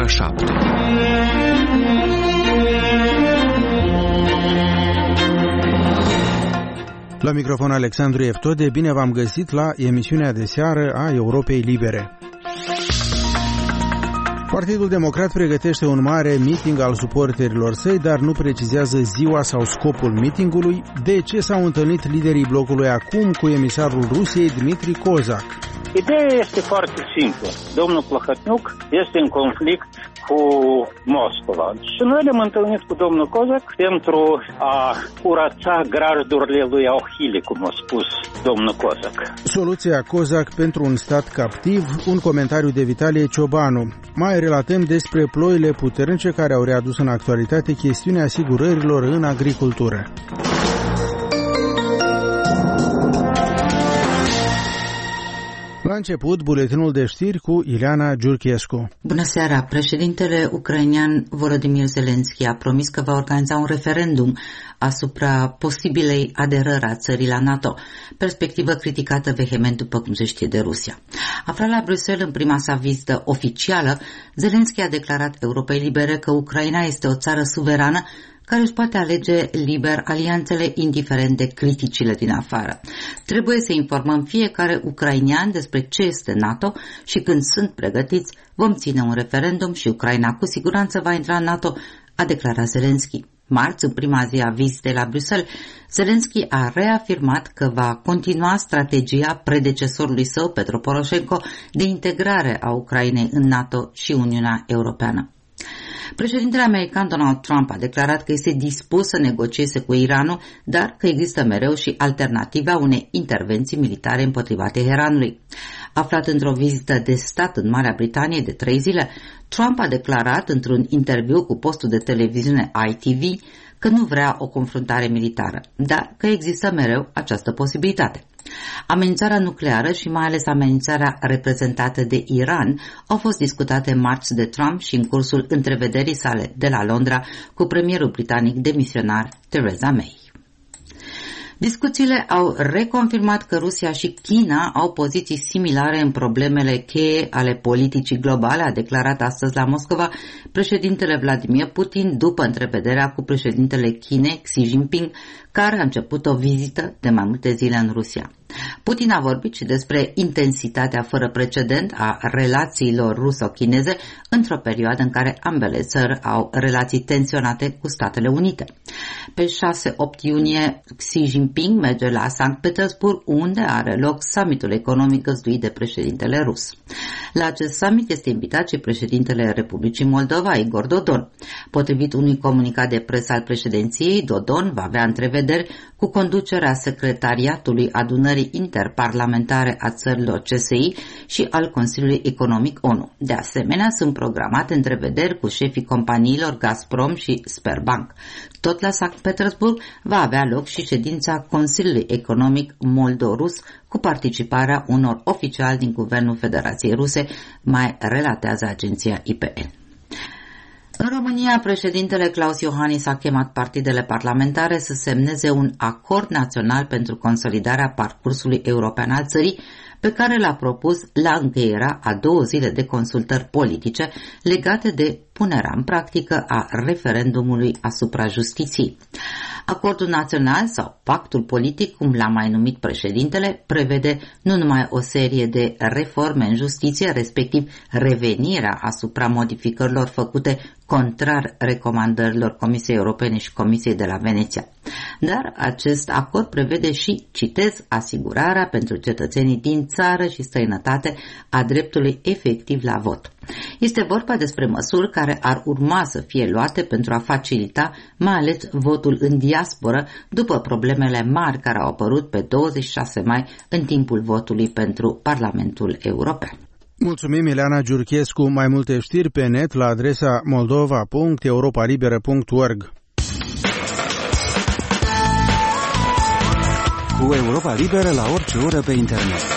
ora 7. La microfon Alexandru Eftode, bine v-am găsit la emisiunea de seară a Europei Libere. Partidul Democrat pregătește un mare meeting al suporterilor săi, dar nu precizează ziua sau scopul meetingului. De ce s-au întâlnit liderii blocului acum cu emisarul Rusiei, Dmitri Kozak? Ideea este foarte simplă. Domnul Plahotniuc este în conflict cu Moscova. Și noi ne-am întâlnit cu domnul Kozak pentru a curăța grajdurile lui Ahile, cum a spus domnul Kozak. Soluția Kozak pentru un stat captiv, un comentariu de Vitalie Ciobanu. Mai relatăm despre ploile puternice care au readus în actualitate chestiunea asigurărilor în agricultură. La început, buletinul de știri cu Ileana Giurchescu. Bună seara! Președintele ucrainean Volodymyr Zelensky a promis că va organiza un referendum asupra posibilei aderări a țării la NATO, perspectivă criticată vehement, după cum se știe, de Rusia. Aflat la Bruxelles în prima sa vizită oficială, Zelensky a declarat Europei Libere că Ucraina este o țară suverană care își poate alege liber alianțele indiferent de criticile din afară. Trebuie să informăm fiecare ucrainean despre ce este NATO și când sunt pregătiți vom ține un referendum și Ucraina cu siguranță va intra în NATO, a declarat Zelensky. Marți, în prima zi a vizitei la Bruxelles, Zelensky a reafirmat că va continua strategia predecesorului său, Petro Poroșenko, de integrare a Ucrainei în NATO și Uniunea Europeană. Președintele american Donald Trump a declarat că este dispus să negocieze cu Iranul, dar că există mereu și alternativa unei intervenții militare împotriva Teheranului. Aflat într-o vizită de stat în Marea Britanie de 3 zile, Trump a declarat într-un interviu cu postul de televiziune ITV că nu vrea o confruntare militară, dar că există mereu această posibilitate. Amenințarea nucleară și mai ales amenințarea reprezentată de Iran au fost discutate marți de Trump și în cursul întrevederii sale de la Londra cu premierul britanic demisionar Theresa May. Discuțiile au reconfirmat că Rusia și China au poziții similare în problemele cheie ale politicii globale, a declarat astăzi la Moscova președintele Vladimir Putin după întrevederea cu președintele Chinei Xi Jinping, care a început o vizită de mai multe zile în Rusia. Putin a vorbit și despre intensitatea fără precedent a relațiilor ruso-chineze într-o perioadă în care ambele țări au relații tensionate cu Statele Unite. Pe 6-8 iunie, Xi Jinping merge la Sankt Petersburg, unde are loc summitul economic găzduit de președintele rus. La acest summit este invitat și președintele Republicii Moldova, Igor Dodon. Potrivit unui comunicat de presă al președinției, Dodon va avea întrevederi cu conducerea secretariatului adunării interparlamentare a țărilor CSI și al Consiliului Economic ONU. De asemenea, sunt programate întrevederi cu șefii companiilor Gazprom și Sberbank. Tot la Sankt Petersburg va avea loc și ședința Consiliului Economic Moldo-Rus cu participarea unor oficiali din Guvernul Federației Ruse, mai relatează agenția IPN. În România, președintele Klaus Iohannis a chemat partidele parlamentare să semneze un acord național pentru consolidarea parcursului european al țării, pe care l-a propus la încheierea a 2 zile de consultări politice legate de punerea în practică a referendumului asupra justiției. Acordul național sau pactul politic, cum l-a mai numit președintele, prevede nu numai o serie de reforme în justiție, respectiv revenirea asupra modificărilor făcute contrar recomandărilor Comisiei Europene și Comisiei de la Veneția. Dar acest acord prevede și, citez, asigurarea pentru cetățenii din țară și străinătate a dreptului efectiv la vot. Este vorba despre măsuri care ar urma să fie luate pentru a facilita mai ales votul în diasporă după problemele mari care au apărut pe 26 mai în timpul votului pentru Parlamentul European. Mulțumim, Ileana Giurchescu. Mai multe știri pe net la adresa moldova.europalibera.org. Cu Europa Liberă la orice oră pe internet.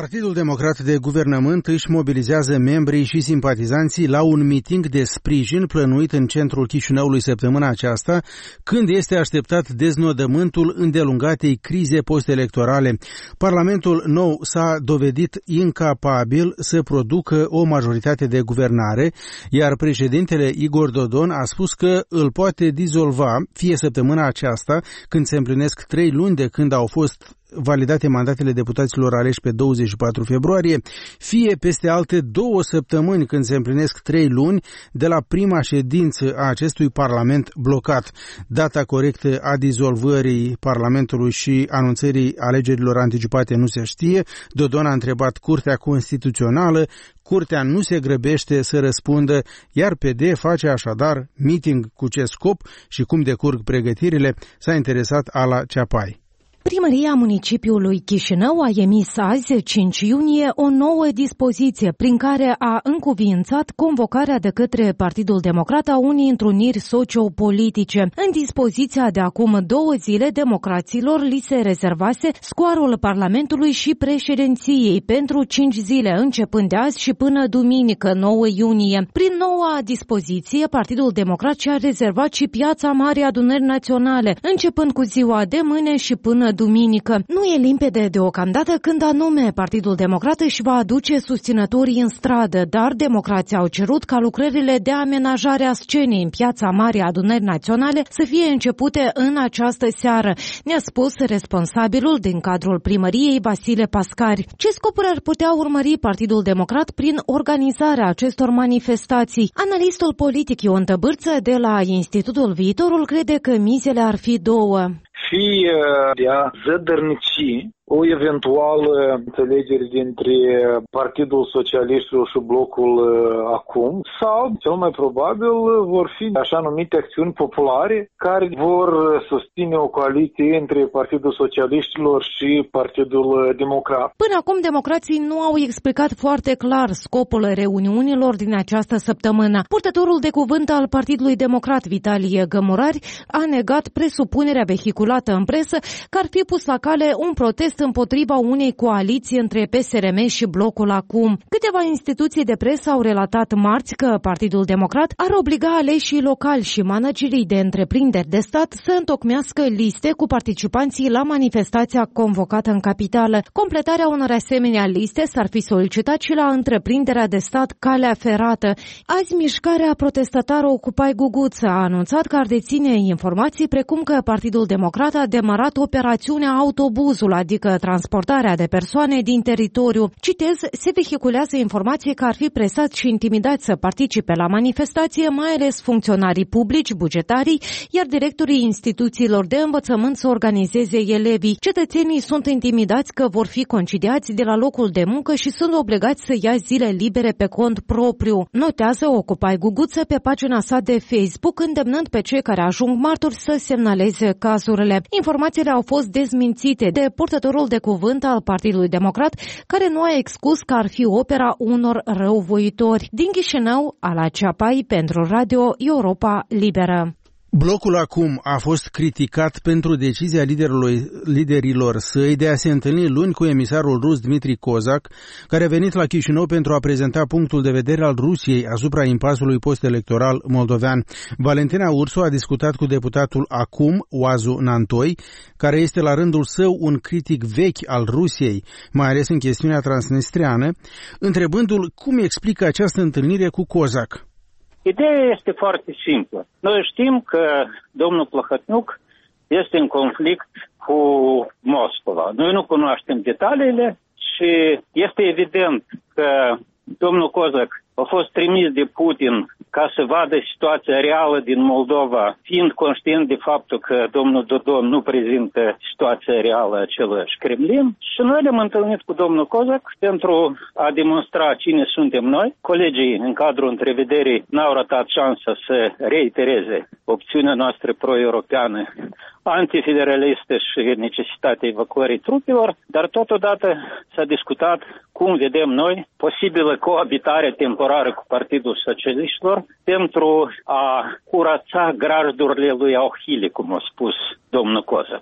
Partidul Democrat de Guvernământ își mobilizează membrii și simpatizanții la un miting de sprijin plănuit în centrul Chișinăului săptămâna aceasta, când este așteptat deznodământul îndelungatei crize postelectorale. Parlamentul nou s-a dovedit incapabil să producă o majoritate de guvernare, iar președintele Igor Dodon a spus că îl poate dizolva fie săptămâna aceasta, când se împlinesc 3 luni de când au fost validate mandatele deputaților aleși pe 24 februarie, fie peste alte 2 săptămâni când se împlinesc 3 luni de la prima ședință a acestui parlament blocat. Data corectă a dizolvării Parlamentului și anunțării alegerilor anticipate nu se știe. Dodon a întrebat Curtea Constituțională. Curtea nu se grăbește să răspundă, iar PD face așadar meeting cu ce scop și cum decurg pregătirile, s-a interesat Ala Ceapai. Primăria municipiului Chișinău a emis azi, 5 iunie, o nouă dispoziție prin care a încuviințat convocarea de către Partidul Democrat a unei întruniri sociopolitice. În dispoziția de acum 2 zile, democraților li se rezervase scoarul Parlamentului și președinției pentru 5 zile, începând de azi și până duminică, 9 iunie. Prin noua dispoziție, Partidul Democrat și-a rezervat și Piața Marii Adunări Naționale, începând cu ziua de mâine și până duminică. Nu e limpede deocamdată când anume Partidul Democrat își va aduce susținătorii în stradă, dar democrații au cerut ca lucrările de amenajare a scenei în Piața Marii Adunări Naționale să fie începute în această seară, ne-a spus responsabilul din cadrul primăriei Vasile Pascari. Ce scopuri ar putea urmări Partidul Democrat prin organizarea acestor manifestații? Analistul politic Ion Tăbârță de la Institutul Viitorul crede că mizele ar fi 2. Fie de a zădărnici o eventuală înțelegere dintre Partidul Socialiștilor și blocul acum, sau, cel mai probabil, vor fi așa numite acțiuni populare care vor susține o coaliție între Partidul Socialiștilor și Partidul Democrat. Până acum, democrații nu au explicat foarte clar scopul reuniunilor din această săptămână. Purtătorul de cuvânt al Partidului Democrat, Vitalie Gămurari, a negat presupunerea vehiculată în presă că ar fi pus la cale un protest împotriva unei coaliții între PSRM și blocul acum. Câteva instituții de presă au relatat marți că Partidul Democrat ar obliga aleșii locali și managerii de întreprinderi de stat să întocmească liste cu participanții la manifestația convocată în capitală. Completarea unor asemenea liste s-ar fi solicitat și la întreprinderea de stat Calea Ferată. Azi, mișcarea protestatară Occupy Guguță a anunțat că ar deține informații precum că Partidul Democrat a demarat operațiunea Autobuzul, adică transportarea de persoane din teritoriu. Citez, se vehiculează informații că ar fi presați și intimidați să participe la manifestație, mai ales funcționarii publici, bugetarii, iar directorii instituțiilor de învățământ să organizeze elevii. Cetățenii sunt intimidați că vor fi concediați de la locul de muncă și sunt obligați să ia zile libere pe cont propriu. Notează Occupy Guguță pe pagina sa de Facebook, îndemnând pe cei care ajung martori să semnaleze cazurile. Informațiile au fost dezmințite de purtătorul de cuvânt al Partidului Democrat, care nu a exclus că ar fi opera unor răuvoitori. Din Chișinău, Ala Ceapai pentru Radio Europa Liberă. Blocul acum a fost criticat pentru decizia liderilor săi de a se întâlni luni cu emisarul rus Dmitri Kozak, care a venit la Chișinău pentru a prezenta punctul de vedere al Rusiei asupra impasului postelectoral moldovean. Valentina Ursu a discutat cu deputatul acum, Oazu Nantoi, care este la rândul său un critic vechi al Rusiei, mai ales în chestiunea transnistreană, întrebându-l cum explică această întâlnire cu Kozak. Ideea este foarte simplă. Noi știm că domnul Plahotniuc este în conflict cu Moscova. Noi nu cunoaștem detaliile și este evident că domnul Kozak a fost trimis de Putin ca să vadă situația reală din Moldova, fiind conștient de faptul că domnul Dodon nu prezintă situația reală a aceluiași Kremlin. Și noi ne-am întâlnit cu domnul Kozak pentru a demonstra cine suntem noi. Colegii în cadrul întrevederii n-au ratat șansa să reitereze opțiunea noastră pro-europeană, antifederalistă și necesitatea evacuării trupelor, dar totodată s-a discutat cum vedem noi posibilă coabitare temporară cu Partidul Socialiștilor pentru a curăța grajdurile lui Auhili, cum a spus domnul Kozak.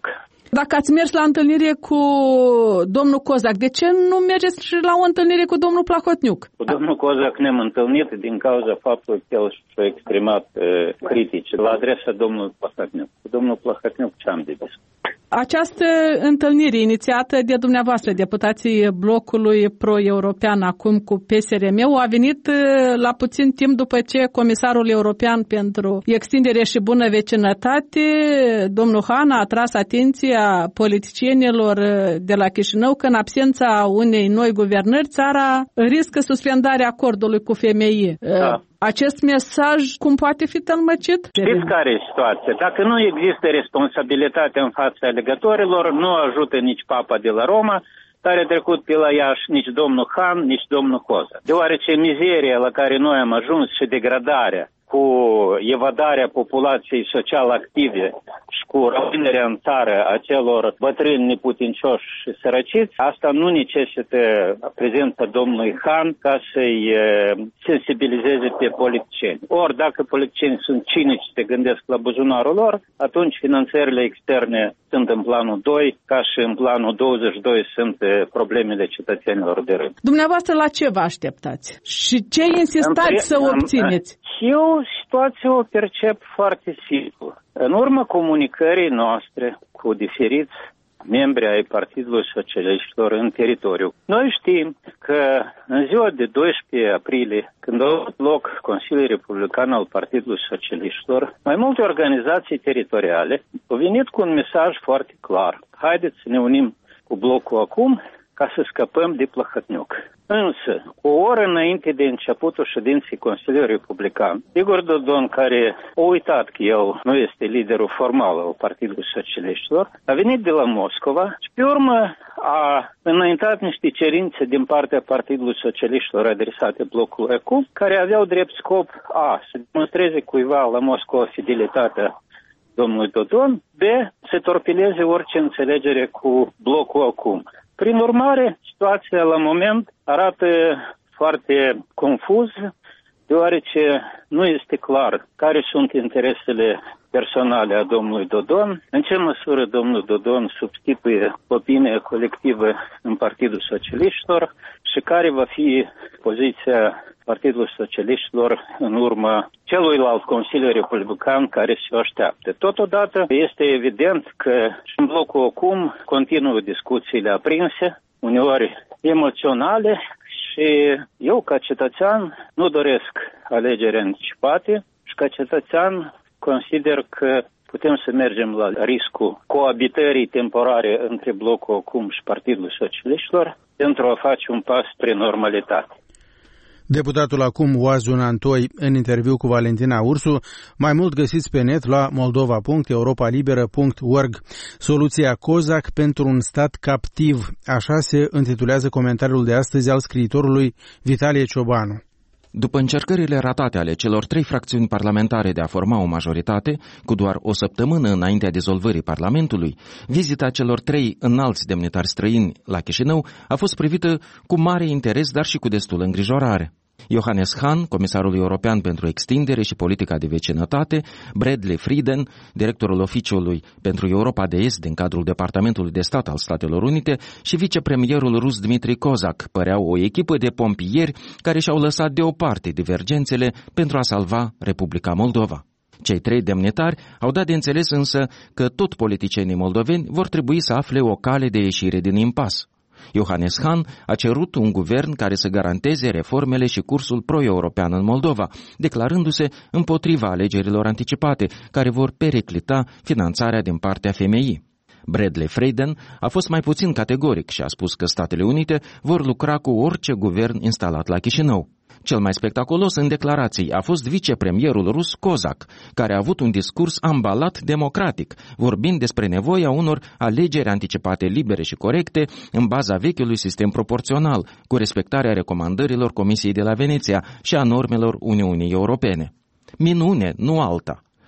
Dacă ați mers la întâlnire cu domnul Kozak, de ce nu mergeți și la o întâlnire cu domnul Plahotniuc? Cu domnul Kozak ne-am întâlnit din cauza faptului că el și-a exprimat critici la adresa domnului Plahotniuc. Cu domnul Plahotniuc ce am de discutat? Această întâlnire inițiată de dumneavoastră, deputații blocului pro-european, acum cu PSRM, a venit la puțin timp după ce Comisarul European pentru Extindere și Bună Vecinătate, domnul Han, a atras atenția politicienilor de la Chișinău că în absența unei noi guvernări, țara riscă suspendarea acordului cu FMI. Da. Acest mesaj cum poate fi tălmăcit? Știți care e situația? Dacă nu există responsabilitate în fața alegătorilor, nu ajută nici Papa de la Roma, care a trecut pe la Iași, nici domnul Han, nici domnul Kozak. Deoarece mizeria la care noi am ajuns și degradarea cu evadarea populației social active și cu rămânerea în țară a celor bătrâni neputincioși și sărăciți, asta nu necesită prezența domnului Han ca să-i sensibilizeze pe politicieni. Ori dacă politicienii sunt cinici și se gândesc la buzunarul lor, atunci finanțările externe sunt în planul 2, ca și în planul 22 sunt problemele cetățenilor de rând. Dumneavoastră la ce vă așteptați? Și ce insistați să obțineți? Eu situația o percep foarte simplu. În urma comunicării noastre cu diferiți membri ai Partidului Socialiștilor în teritoriu, noi știm că în ziua de 12 aprilie, când a avut loc Consiliul Republican al Partidului Socialiștilor, mai multe organizații teritoriale au venit cu un mesaj foarte clar. Haideți să ne unim cu blocul acum ca să scăpăm de Plahotniuc. Însă, o oră înainte de începutul ședinței Consiliului Republican, Igor Dodon, care a uitat că el nu este liderul formal al Partidului Socialiștilor, a venit de la Moscova și pe urmă a înaintat niște cerințe din partea Partidului Socialiștilor adresate blocului acum, care aveau drept scop A. Să demonstreze cuiva la Moscova fidelitatea domnului Dodon, B. Să torpileze orice înțelegere cu blocul acum. Prin urmare, situația la moment arată foarte confuz, deoarece nu este clar care sunt interesele personale a domnului Dodon, în ce măsură domnul Dodon substituie opinia colectivă în Partidul Socialiștilor și care va fi poziția Partidul Socialiștilor în urma celuilalt Consiliu Republican care se așteaptă. Totodată este evident că și în blocul acum continuă discuțiile aprinse, uneori emoționale, și eu ca cetățean nu doresc alegeri anticipate și ca cetățean consider că putem să mergem la riscul coabitării temporare între blocul acum și Partidul Socialiștilor pentru a face un pas spre normalitate. Deputatul acum Oazun Antoi în interviu cu Valentina Ursu. Mai mult găsiți pe net la moldova.europalibera.org. Soluția Kozak pentru un stat captiv. Așa se intitulează comentariul de astăzi al scriitorului Vitalie Ciobanu. După încercările ratate ale celor 3 fracțiuni parlamentare de a forma o majoritate, cu doar o săptămână înaintea dizolvării Parlamentului, vizita celor 3 înalți demnitari străini la Chișinău a fost privită cu mare interes, dar și cu destulă îngrijorare. Johannes Hahn, comisarul european pentru extindere și politica de vecinătate, Bradley Frieden, directorul oficiului pentru Europa de Est din cadrul Departamentului de Stat al Statelor Unite și vicepremierul rus Dmitri Kozak păreau o echipă de pompieri care și-au lăsat deoparte divergențele pentru a salva Republica Moldova. Cei 3 demnitari au dat de înțeles însă că tot politicienii moldoveni vor trebui să afle o cale de ieșire din impas. Johannes Hahn a cerut un guvern care să garanteze reformele și cursul pro-european în Moldova, declarându-se împotriva alegerilor anticipate, care vor periclita finanțarea din partea FMI. Bradley Frieden a fost mai puțin categoric și a spus că Statele Unite vor lucra cu orice guvern instalat la Chișinău. Cel mai spectaculos în declarații a fost vicepremierul rus Kozak, care a avut un discurs ambalat democratic, vorbind despre nevoia unor alegeri anticipate libere și corecte în baza vechiului sistem proporțional, cu respectarea recomandărilor Comisiei de la Veneția și a normelor Uniunii Europene. Minune, nu alta.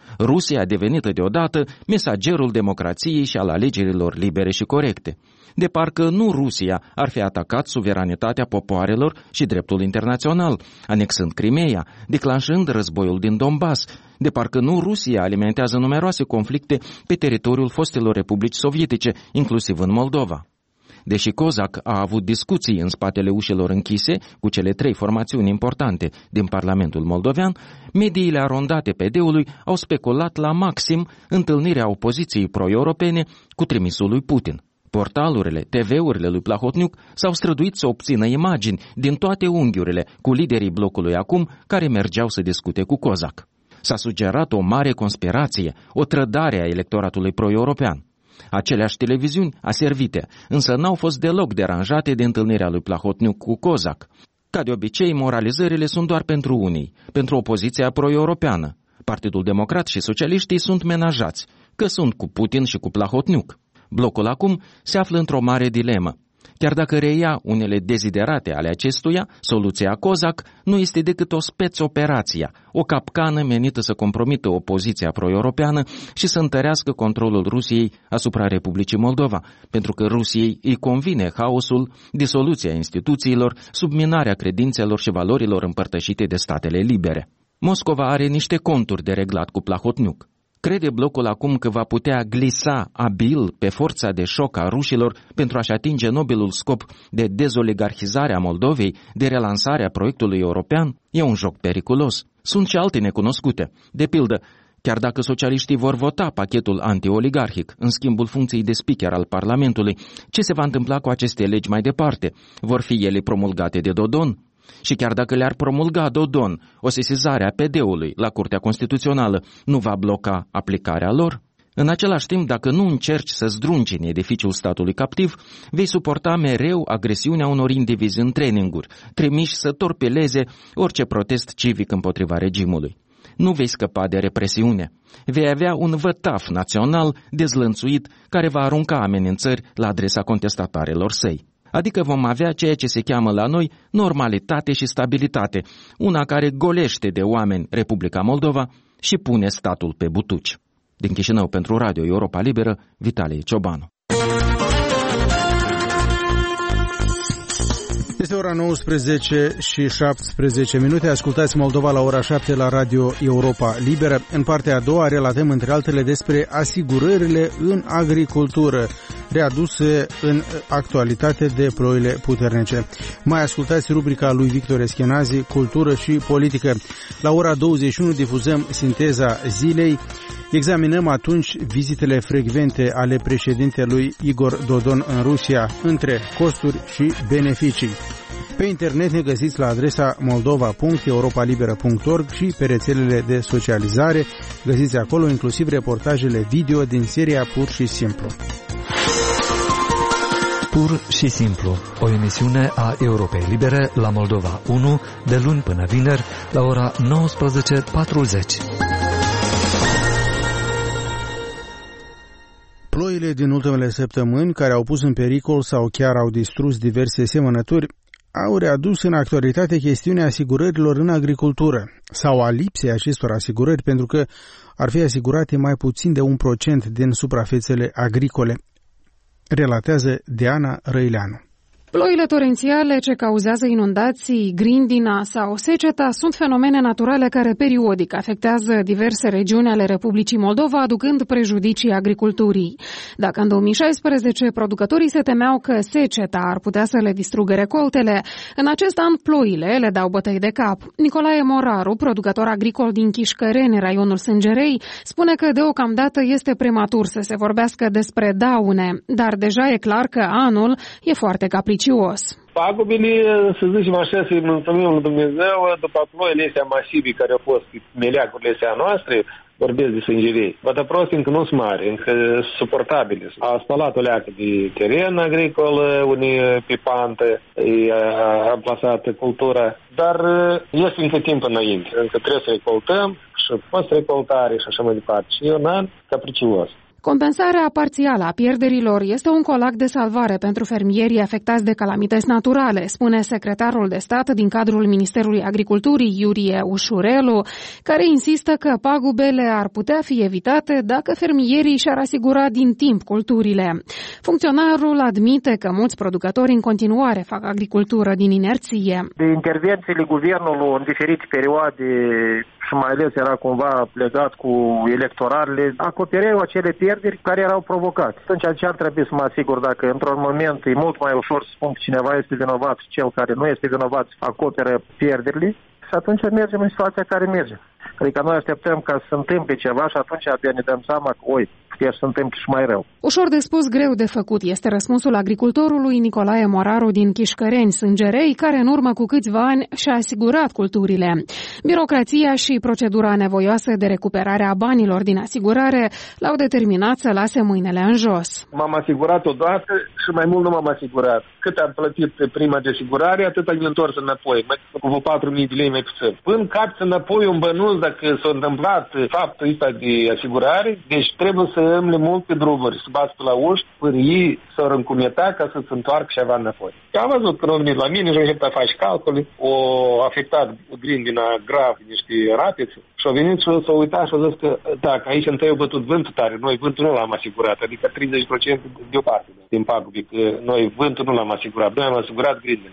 Rusia a devenit deodată mesagerul democrației și al alegerilor libere și corecte. De parcă nu Rusia ar fi atacat suveranitatea popoarelor și dreptul internațional, anexând Crimeea, declanșând războiul din Donbass. De parcă nu Rusia alimentează numeroase conflicte pe teritoriul fostelor republici sovietice, inclusiv în Moldova. Deși COSAC a avut discuții în spatele ușilor închise cu cele 3 formațiuni importante din Parlamentul moldovean, mediile arondate PD-ului au speculat la maxim întâlnirea opoziției pro-europene cu trimisul lui Putin. Portalurile, TV-urile lui Plahotniuc s-au străduit să obțină imagini din toate unghiurile cu liderii blocului acum care mergeau să discute cu COSAC. S-a sugerat o mare conspirație, o trădare a electoratului pro-european. Aceleași televiziuni aservite, însă n-au fost deloc deranjate de întâlnirea lui Plahotniuc cu COSAC. Ca de obicei, moralizările sunt doar pentru unii, pentru opoziția pro-europeană. Partidul Democrat și socialiștii sunt menajați, că sunt cu Putin și cu Plahotniuc. Blocul acum se află într-o mare dilemă. Chiar dacă reia unele deziderate ale acestuia, soluția COSAC nu este decât o spec-operație, o capcană menită să compromită opoziția pro-europeană și să întărească controlul Rusiei asupra Republicii Moldova, pentru că Rusiei îi convine haosul, disoluția instituțiilor, subminarea credințelor și valorilor împărtășite de statele libere. Moscova are niște conturi de reglat cu Plahotniuc. Crede blocul acum că va putea glisa abil pe forța de șoc a rușilor pentru a-și atinge nobilul scop de dezoligarhizare a Moldovei, de relansare a proiectului european? E un joc periculos. Sunt și alte necunoscute. De pildă, chiar dacă socialiștii vor vota pachetul anti-oligarhic în schimbul funcției de speaker al Parlamentului, ce se va întâmpla cu aceste legi mai departe? Vor fi ele promulgate de Dodon? Și chiar dacă le-ar promulga Dodon, o sesizare a PD-ului la Curtea Constituțională nu va bloca aplicarea lor? În același timp, dacă nu încerci să zdrungi în edificiul statului captiv, vei suporta mereu agresiunea unor indivizi în traininguri, trimiși să torpileze orice protest civic împotriva regimului. Nu vei scăpa de represiune. Vei avea un vătaf național dezlănțuit care va arunca amenințări la adresa contestatarilor săi. Adică vom avea ceea ce se cheamă la noi normalitate și stabilitate, una care golește de oameni Republica Moldova și pune statul pe butuci. Din Chișinău pentru Radio Europa Liberă, Vitalie Ciobanu. Este ora 19 și 17 minute. Ascultați Moldova la ora 7 la Radio Europa Liberă. În partea a doua relatăm între altele despre asigurările în agricultură, readuse în actualitate de ploile puternice. Mai ascultați rubrica lui Victor Eschenazi, Cultură și Politică. La ora 21 difuzăm Sinteza Zilei. Examinăm atunci vizitele frecvente ale președintelui Igor Dodon în Rusia, între costuri și beneficii. Pe internet ne găsiți la adresa moldova.europalibera.org și pe rețelele de socializare. Găsiți acolo inclusiv reportajele video din seria Pur și Simplu. Pur și Simplu, o emisiune a Europei Libere la Moldova 1, de luni până vineri, la ora 19:40. Ploile din ultimele săptămâni, care au pus în pericol sau chiar au distrus diverse semănături, au readus în actualitate chestiunea asigurărilor în agricultură sau a lipsei acestor asigurări, pentru că ar fi asigurate mai puțin de 1% din suprafețele agricole, relatează Diana Răileanu. Ploile torențiale ce cauzează inundații, grindina sau seceta sunt fenomene naturale care periodic afectează diverse regiuni ale Republicii Moldova, aducând prejudicii agriculturii. Dacă în 2016 producătorii se temeau că seceta ar putea să le distrugă recoltele, în acest an ploile le dau bătăi de cap. Nicolae Moraru, producător agricol din Chișcăreni, raionul Sângerei, spune că deocamdată este prematur să se vorbească despre daune, dar deja e clar că anul e foarte capricios. Pagubele, să zicem așa, să-i mulțumim lui Dumnezeu, după ploile astea masive care au fost meleagurile astea noastre, vorbesc de Sângerei. Vătăprost încă nu sunt mari, încă suportabile. A spălat o leacă de teren agricol, unii pe pantă, a plasat cultura, dar este încă timp înainte. Încă trebuie să recoltăm și post-recoltare și așa mai departe. Și e un an capricios. Compensarea parțială a pierderilor este un colac de salvare pentru fermierii afectați de calamități naturale, spune secretarul de stat din cadrul Ministerului Agriculturii, Iurie Ușurelu, care insistă că pagubele ar putea fi evitate dacă fermierii și-ar asigura din timp culturile. Funcționarul admite că mulți producători în continuare fac agricultură din inerție. De intervențiile guvernului în diferite perioade și mai ales era cumva legat cu electoralele, acopereau acele pierderi care erau provocate. Atunci ce ar trebui să mă asigur dacă într-un moment e mult mai ușor să spun că cineva este vinovat și cel care nu este vinovat acoperă pierderile și atunci mergem în situația care merge. Adică noi așteptăm ca să se întâmple ceva și atunci abia ne dăm seama că, putea să se întâmple și mai rău. Ușor de spus, greu de făcut este răspunsul agricultorului Nicolae Moraru din Chișcăreni, Sângerei, care în urmă cu câțiva ani și-a asigurat culturile. Birocrația și procedura nevoioasă de recuperare a banilor din asigurare l-au determinat să lase mâinile în jos. M-am asigurat odată și mai mult nu m-am asigurat. Cât am plătit prima de asigurare, atât am întors înapoi, cu 4.000 de lei mai puțin. Până capți înapoi un bănuț dacă s-a întâmplat faptul ăsta de asigurare, deci trebuie să îmble multe drumuri, să bați pe la uși, până ei s-au încumetat ca să se întoarcă ceva înapoi. Am văzut că au venit la mine și au început a face calcule, o afectat grindina grav niște rapiți și au venit și s-au uitat și au zis că dacă aici întâi au bătut vântul tare, noi vântul nu l-am asigurat, adică 30% deoparte din pagube, că noi vântul nu l-am asigurat, noi am asigurat grindina.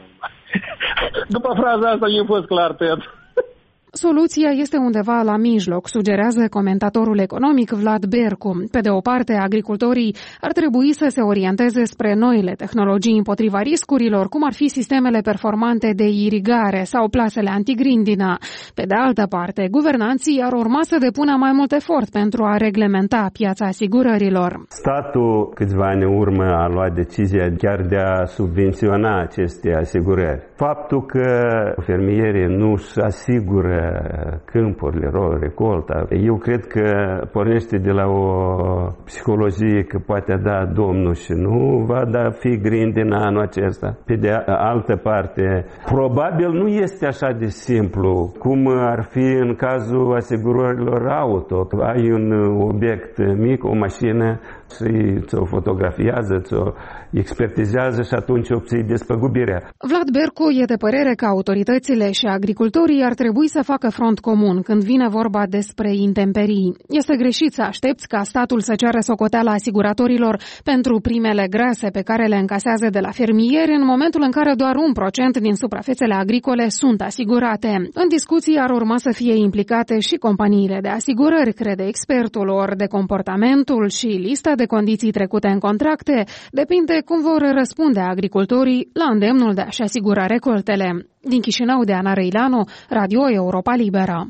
După fraza asta mi-a fost clar tăiat. Soluția este undeva la mijloc, sugerează comentatorul economic Vlad Bercu. Pe de o parte, agricultorii ar trebui să se orienteze spre noile tehnologii împotriva riscurilor, cum ar fi sistemele performante de irigare sau plasele antigrindina. Pe de altă parte, guvernanții ar urma să depună mai mult efort pentru a reglementa piața asigurărilor. Statul câțiva ani în urmă a luat decizia chiar de a subvenționa aceste asigurări. Faptul că fermierii nu își asigură câmpurile, recolta. Eu cred că pornește de la o psihologie că poate da Domnul și nu va da fi grindina anul acesta. Pe de altă parte, probabil nu este așa de simplu cum ar fi în cazul asigurărilor auto. Ai un obiect mic, o mașină, și ți-o fotografiază, ți-o expertizează și atunci obții despăgubirea. Vlad Bercu e de părere că autoritățile și agricultorii ar trebui să facă front comun când vine vorba despre intemperii. Este greșit să aștepți ca statul să ceară socoteala asiguratorilor pentru primele grase pe care le încasează de la fermieri în momentul în care doar 1% din suprafețele agricole sunt asigurate. În discuții ar urma să fie implicate și companiile de asigurări, crede expertul, ori de comportamentul și lista de condiții trecute în contracte depinde cum vor răspunde agricultorii la îndemnul de a-și asigura recoltele. Din Chișinău, de Ana Răilanu, Radio Europa Liberă.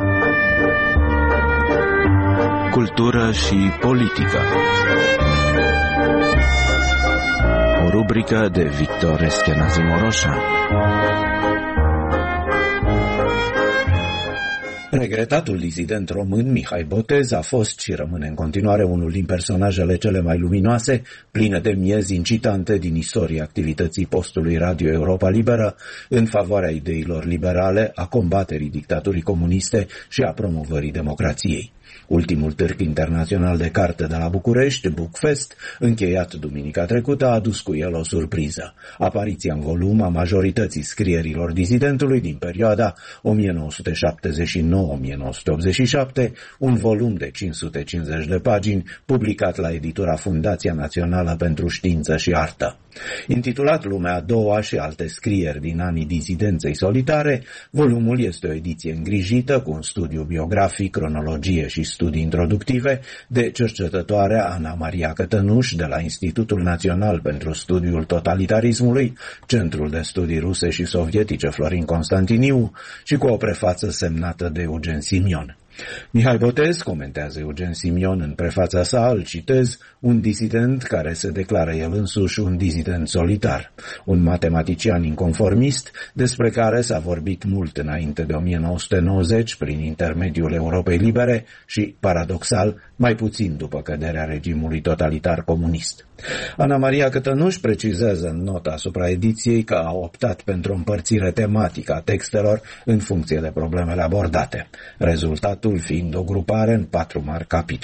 Cultură și politică. O rubrică de Victor Eschenazi Moroșa. Regretatul dizident român Mihai Botez a fost și rămâne în continuare unul din personajele cele mai luminoase, pline de miezi incitante din istoria activității postului Radio Europa Liberă în favoarea ideilor liberale, a combaterii dictaturii comuniste și a promovării democrației. Ultimul târg internațional de carte de la București, Bookfest, încheiat duminica trecută, a adus cu el o surpriză. Apariția în volum a majorității scrierilor dizidentului din perioada 1979-1987, un volum de 550 de pagini, publicat la editura Fundația Națională pentru Știință și Artă. Intitulat Lumea a doua și alte scrieri din anii dizidenței solitare, volumul este o ediție îngrijită cu un studiu biografic, cronologie și studii introductive de cercetătoarea Ana Maria Cătănuș de la Institutul Național pentru Studiul Totalitarismului, Centrul de Studii Ruse și Sovietice Florin Constantiniu și cu o prefață semnată de Eugen Simion. Mihai Botez, comentează Eugen Simion în prefața sa, îl citez, un disident care se declară el însuși un disident solitar, un matematician inconformist despre care s-a vorbit mult înainte de 1990 prin intermediul Europei Libere și, paradoxal, mai puțin după căderea regimului totalitar comunist. Ana Maria Cătănuș precizează în nota asupra ediției că a optat pentru o împărțire tematică a textelor în funcție de problemele abordate, rezultatul fiind o grupare în 4 mari capitole.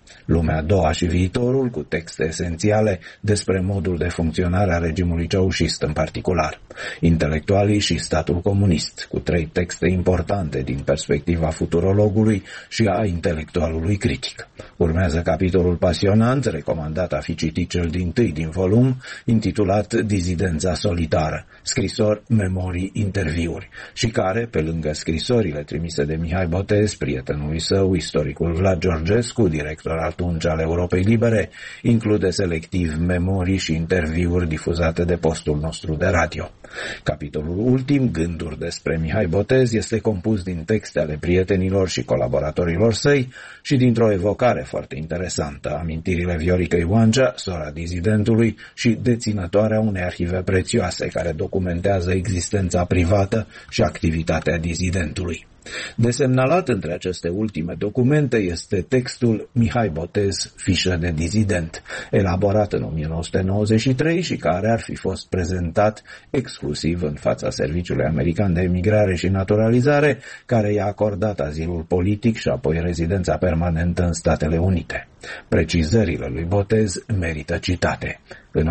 Lumea a doua și viitorul, cu texte esențiale despre modul de funcționare a regimului ceaușist în particular, intelectualii și statul comunist, cu 3 texte importante din perspectiva futurologului și a intelectualului critic. Urmează capitolul pasionant, recomandat a fi citit cel dintâi din volum, intitulat Dizidența solitară, scrisori, memorii, interviuri, și care, pe lângă scrisorile trimise de Mihai Botez, prietenului său, istoricul Vlad Georgescu, director atunci al Europei Libere, include selectiv memorii și interviuri difuzate de postul nostru de radio. Capitolul ultim, Gânduri despre Mihai Botez, este compus din texte ale prietenilor și colaboratorilor săi și dintr-o evocare foarte interesantă, amintirile Vioricăi Oancea, sora dizidentului și deținătoarea unei arhive prețioase care documentează existența privată și activitatea dizidentului. Desemnalat între aceste ultime documente este textul Mihai Botez, fișă de dizident, elaborat în 1993 și care ar fi fost prezentat exclusiv în fața Serviciului American de Emigrare și Naturalizare, care i-a acordat azilul politic și apoi rezidența permanentă în Statele Unite. Precizările lui Botez merită citate. În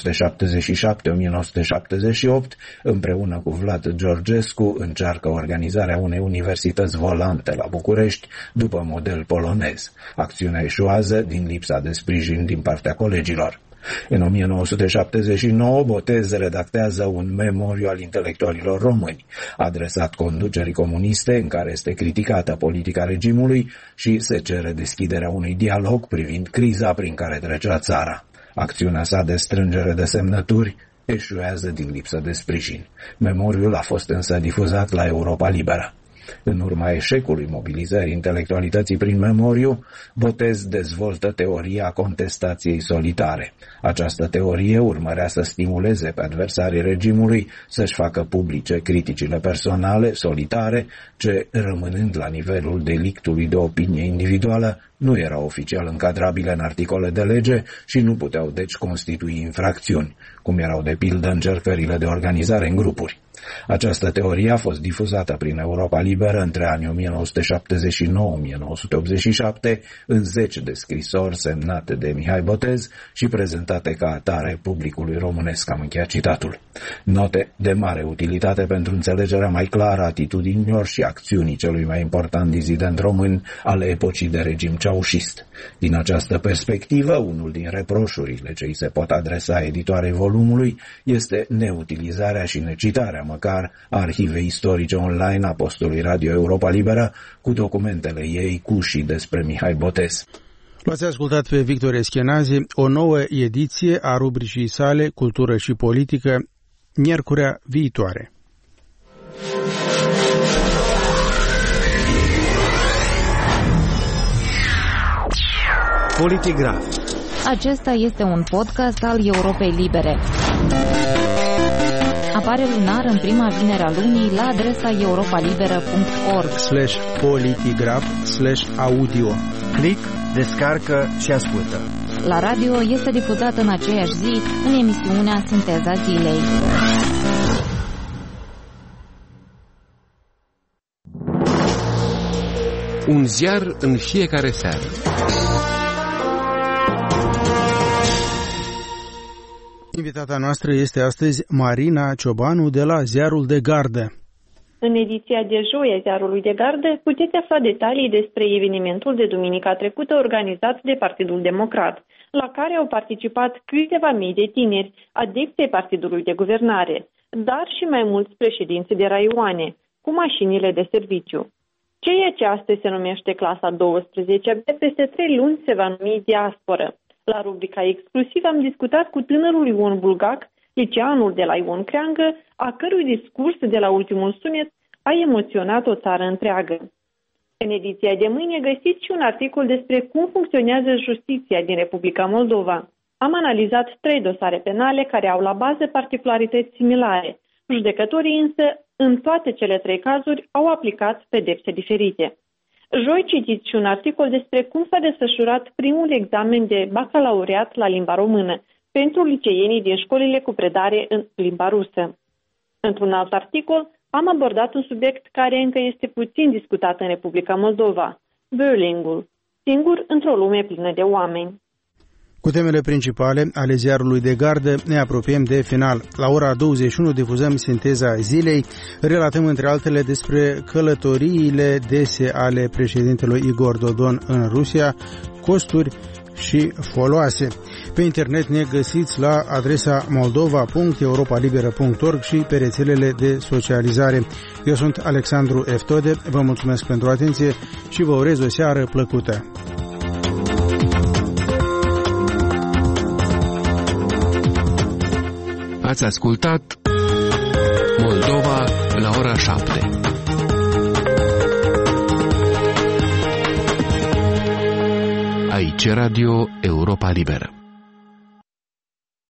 1977-1978, împreună cu Vlad Georgescu, încearcă organizarea unei universități volante la București, după model polonez. Acțiunea eșuează din lipsa de sprijin din partea colegilor. În 1979, Botez redactează un memoriu al intelectualilor români, adresat conducerii comuniste, în care este criticată politica regimului și se cere deschiderea unui dialog privind criza prin care trecea țara. Acțiunea sa de strângere de semnături eșuează din lipsă de sprijin. Memoriul a fost însă difuzat la Europa Liberă. În urma eșecului mobilizării intelectualității prin memoriu, Botez dezvoltă teoria contestației solitare. Această teorie urmărea să stimuleze pe adversarii regimului să-și facă publice criticile personale, solitare, ce, rămânând la nivelul delictului de opinie individuală, nu erau oficial încadrabile în articole de lege și nu puteau deci constitui infracțiuni, cum erau de pildă încercările de organizare în grupuri. Această teorie a fost difuzată prin Europa Liberă între anii 1979-1987 în 10 de scrisori semnate de Mihai Botez și prezentate ca atare publicului românesc. Am încheiat citatul. Note de mare utilitate pentru înțelegerea mai clară a atitudinilor și acțiunii celui mai important dizident român ale epocii de regim ceaușist. Din această perspectivă, unul din reproșurile ce îi se pot adresa editoarei volumului este neutilizarea și necitarea măcar a arhivei istorice online a postului Radio Europa Liberă cu documentele ei cu și despre Mihai Botez. L-ați ascultat pe Victor Eschenazi, o nouă ediție a rubricii sale Cultură și Politică, miercurea viitoare. Politigraf. Acesta este un podcast al Europei Libere. Apare lunar în prima vinere a lunii la adresa europalibera.org/politigraf/audio. Click, descarcă și ascultă. La radio este difuzat în aceeași zi în emisiunea Sinteza Zilei. Un ziar în fiecare seară. Invitata noastră este astăzi Marina Ciobanu de la Ziarul de Gardă. În ediția de joi a Ziarului de Gardă puteți afla detalii despre evenimentul de duminica trecută organizat de Partidul Democrat, la care au participat câteva mii de tineri, adepți ai Partidului de Guvernare, dar și mai mulți președinți de raioane, cu mașinile de serviciu. Ceea ce astăzi se numește clasa 12, peste 3 luni se va numi diasporă. La rubrica exclusiv am discutat cu tânărul Ion Bulgac, liceanul de la Ion Creangă, a cărui discurs de la ultimul sunet a emoționat o țară întreagă. În ediția de mâine găsiți și un articol despre cum funcționează justiția din Republica Moldova. Am analizat 3 dosare penale care au la bază particularități similare. Judecătorii însă, în toate cele 3 cazuri, au aplicat pedepse diferite. Joi citiți și un articol despre cum s-a desfășurat primul examen de bacalaureat la limba română pentru liceienii din școlile cu predare în limba rusă. Într-un alt articol am abordat un subiect care încă este puțin discutat în Republica Moldova, bullying-ul. singur într-o lume plină de oameni. Cu temele principale ale ziarului de gardă ne apropiem de final. La ora 21 difuzăm sinteza zilei, relatăm între altele despre călătoriile dese ale președintelui Igor Dodon în Rusia, costuri și foloase. Pe internet ne găsiți la adresa moldova.europalibera.org și pe rețelele de socializare. Eu sunt Alexandru Eftode, vă mulțumesc pentru atenție și vă urez o seară plăcută. Ați ascultat Moldova la ora 7. Aici Radio Europa Liberă.